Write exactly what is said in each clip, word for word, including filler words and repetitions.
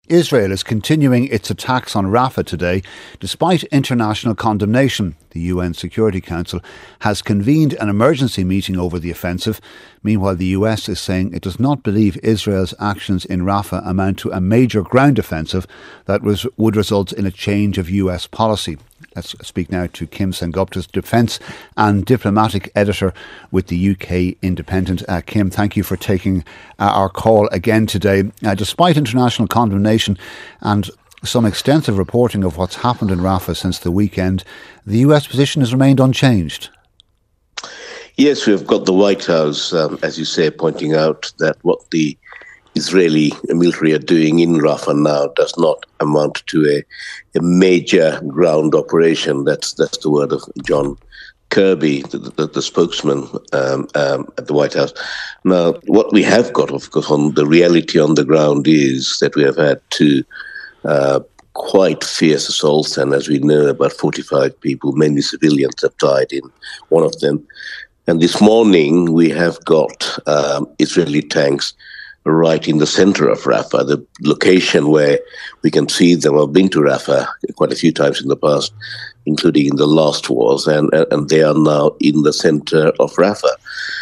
Israel is continuing its attacks on Rafah today, despite international condemnation. The U N Security Council has convened an emergency meeting over the offensive. Meanwhile, the U S is saying it does not believe Israel's actions in Rafah amount to a major ground offensive that was, would result in a change of U S policy. Let's speak now to Kim Sengupta's Defence and Diplomatic Editor with the U K Independent. Uh, Kim, thank you for taking uh, our call again today. Uh, despite international condemnation and some extensive reporting of what's happened in Rafah since the weekend, the U S position has remained unchanged. Yes, we've got the White House, um, as you say, pointing out that what the Israeli military are doing in Rafah now does not amount to a, a major ground operation. That's that's the word of John Kirby, the, the, the spokesman um, um, at the White House. Now, what we have got, of course, on the reality on the ground is that we have had two uh, quite fierce assaults, and as we know, about forty-five people, mainly civilians, have died in one of them. And this morning, we have got um, Israeli tanks right in the center of Rafah, the location where we can see them. I've been to Rafah quite a few times in the past, including in the last wars, and, and they are now in the center of Rafah.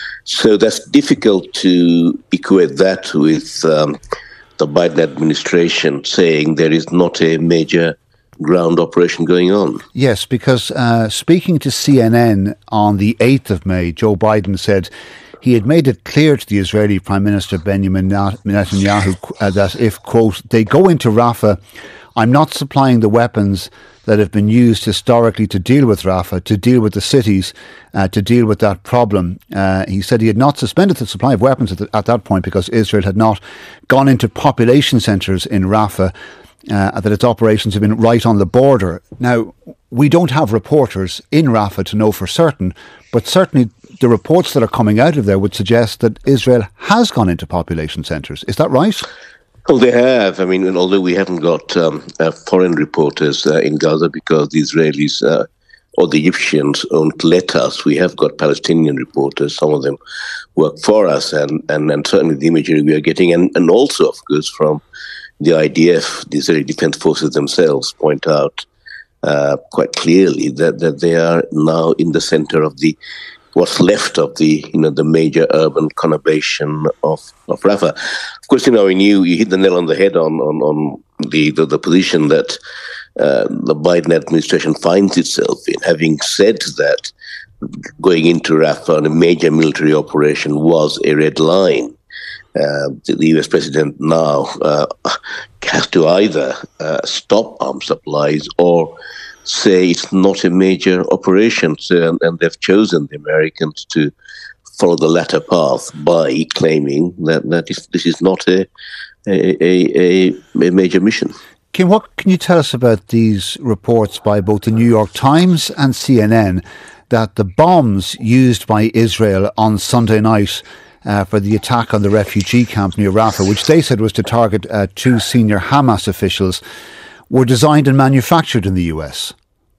So that's difficult to equate that with um, the Biden administration saying there is not a major ground operation going on. Yes, because uh, speaking to C N N on the eighth of May, Joe Biden said he had made it clear to the Israeli Prime Minister Benjamin Netanyahu uh, that if, quote, they go into Rafah, I'm not supplying the weapons that have been used historically to deal with Rafah, to deal with the cities, uh, to deal with that problem. Uh, he said he had not suspended the supply of weapons at, the, at that point because Israel had not gone into population centres in Rafah, uh, that its operations have been right on the border. Now, we don't have reporters in Rafah to know for certain, but certainly the reports that are coming out of there would suggest that Israel has gone into population centres. Is that right? Well, they have. I mean, although we haven't got um, uh, foreign reporters uh, in Gaza because the Israelis uh, or the Egyptians won't let us, we have got Palestinian reporters. Some of them work for us, and, and, and certainly the imagery we are getting, and, and also, of course, from the I D F, the Israeli Defense Forces themselves, point out uh, quite clearly that, that they are now in the center of the what's left of the, you know, the major urban conurbation of, of Rafah. Of course, you know, and you, you hit the nail on the head on, on, on the, the, the position that uh, the Biden administration finds itself in, having said that going into Rafah on a major military operation was a red line. Uh, the U S president now uh, has to either uh, stop arms supplies or say it's not a major operation, so, and, and they've chosen, the Americans, to follow the latter path by claiming that, that is, this is not a, a, a, a major mission. Kim, what can you tell us about these reports by both the New York Times and C N N that the bombs used by Israel on Sunday night uh, for the attack on the refugee camp near Rafah, which they said was to target uh, two senior Hamas officials, were designed and manufactured in the U S?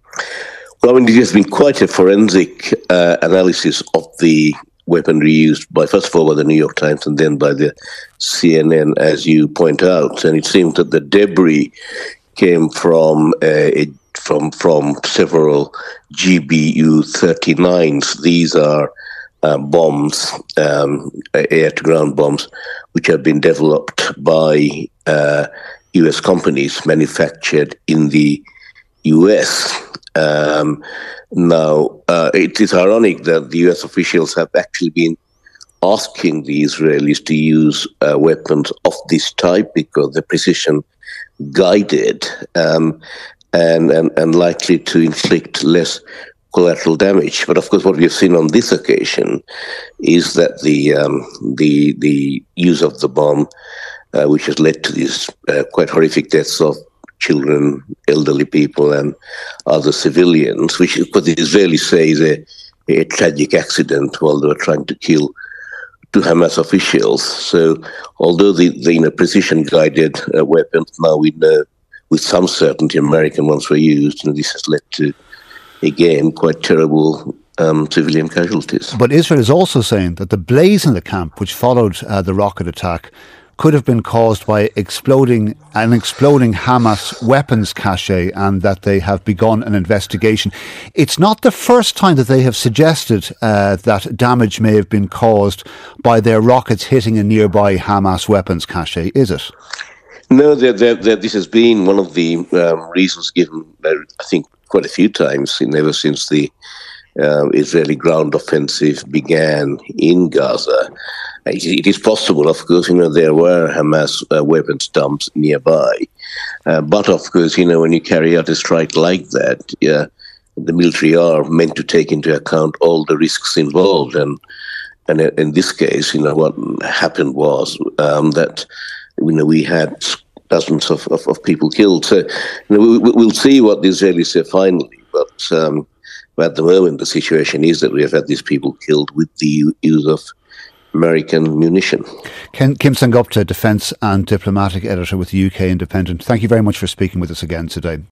Well, I mean, there has been quite a forensic uh, analysis of the weaponry used by, first of all, by the New York Times and then by the C N N, as you point out. And it seemed that the debris came from uh, a, from from several G B U thirty-nines. These are uh, bombs, um, air-to-ground bombs, which have been developed by uh, U S companies, manufactured in the U S. Um, now, uh, it is ironic that the U S officials have actually been asking the Israelis to use uh, weapons of this type because they're precision guided um, and, and, and likely to inflict less collateral damage. But of course, what we've seen on this occasion is that the um, the the use of the bomb, uh, which has led to these uh, quite horrific deaths of children, elderly people, and other civilians, which what the Israelis say is a, a tragic accident while they were trying to kill two Hamas officials. So, although the, the you know, precision-guided uh, weapons, now we know with some certainty American ones were used, and this has led to, again, quite terrible um, civilian casualties. But Israel is also saying that the blaze in the camp, which followed uh, the rocket attack, could have been caused by exploding an exploding Hamas weapons cache, and that they have begun an investigation. It's not the first time that they have suggested uh, that damage may have been caused by their rockets hitting a nearby Hamas weapons cache, is it? No, they're, they're, they're, this has been one of the um, reasons given, uh, I think, quite a few times, in, ever since the uh, Israeli ground offensive began in Gaza. It, it is possible, of course, you know, there were Hamas uh, weapons dumps nearby. Uh, but, of course, you know, when you carry out a strike like that, yeah, the military are meant to take into account all the risks involved. And, and in this case, you know, what happened was um, that You know, we had dozens of, of, of people killed. So, you know, we, we'll see what the Israelis say finally. But um, at the moment, the situation is that we have had these people killed with the use of American munition. Ken, Kim Sengupta, Defence and Diplomatic Editor with the U K Independent. Thank you very much for speaking with us again today.